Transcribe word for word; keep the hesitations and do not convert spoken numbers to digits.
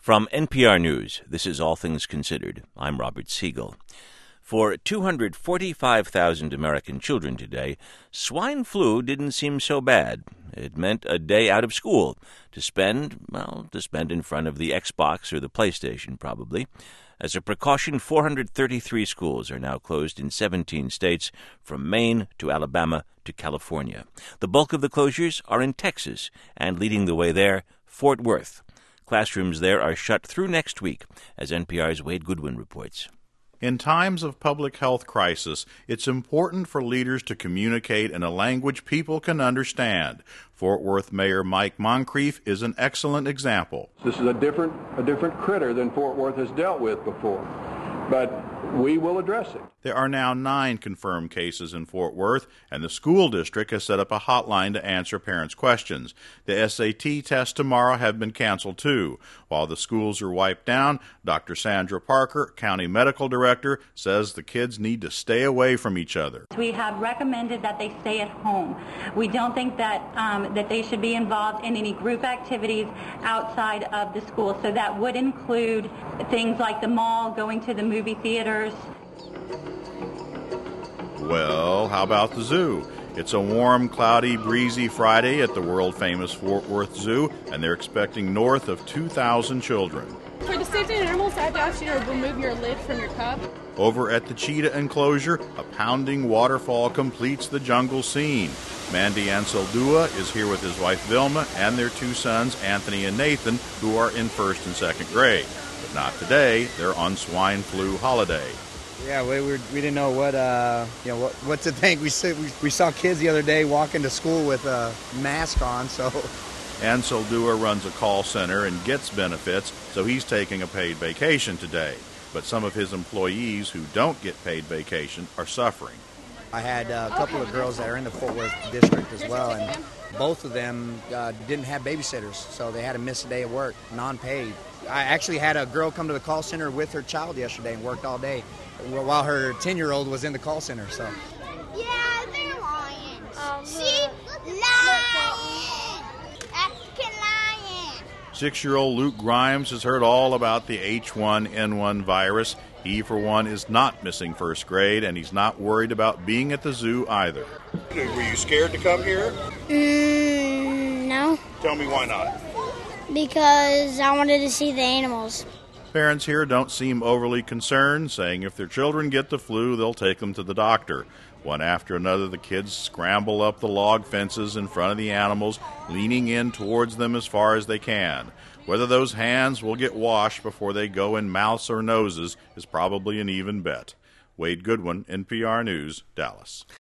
From N P R News, this is All Things Considered. I'm Robert Siegel. For two hundred forty-five thousand American children today, swine flu didn't seem so bad. It meant a day out of school to spend, well, to spend in front of the Xbox or the PlayStation, probably. As a precaution, four hundred thirty-three schools are now closed in seventeen states, from Maine to Alabama to California. The bulk of the closures are in Texas, and leading the way there, Fort Worth. Classrooms there are shut through next week, as N P R's Wade Goodwin reports. In times of public health crisis, it's important for leaders to communicate in a language people can understand. Fort Worth Mayor Mike Moncrief is an excellent example. This is a different, a different critter than Fort Worth has dealt with before, but we will address it. There are now nine confirmed cases in Fort Worth, and the school district has set up a hotline to answer parents' questions. The S A T tests tomorrow have been canceled, too. While the schools are wiped down, Doctor Sandra Parker, County Medical Director, says the kids need to stay away from each other. We have recommended that they stay at home. We don't think that, um, that they should be involved in any group activities outside of the school. So that would include things like the mall, going to the movie theaters. Well, how about the zoo? It's a warm, cloudy, breezy Friday at the world-famous Fort Worth Zoo, and they're expecting north of two thousand children. For the safety of animals, I have to ask you to remove your lid from your cup. Over at the cheetah enclosure, a pounding waterfall completes the jungle scene. Mandy Ansaldua is here with his wife Vilma and their two sons, Anthony and Nathan, who are in first and second grade. But not today. They're on swine flu holiday. Yeah, we we, we didn't know what uh you know what what to think. We, we we saw kids the other day walking to school with a mask on, so. Ansaldua runs a call center and gets benefits, so he's taking a paid vacation today. But some of his employees who don't get paid vacation are suffering. I had a couple of girls that are in the Fort Worth district as well, and both of them uh, didn't have babysitters, so they had to miss a day of work, non-paid. I actually had a girl come to the call center with her child yesterday and worked all day, while her ten-year-old was in the call center. So. Yeah, they're lions. Um, See? Lion! African lion! Six-year-old Luke Grimes has heard all about the H one N one virus. He, for one, is not missing first grade, and he's not worried about being at the zoo either. Were you scared to come here? Mm, no. Tell me why not. Because I wanted to see the animals. Parents here don't seem overly concerned, saying if their children get the flu, they'll take them to the doctor. One after another, the kids scramble up the log fences in front of the animals, leaning in towards them as far as they can. Whether those hands will get washed before they go in mouths or noses is probably an even bet. Wade Goodwin, N P R News, Dallas.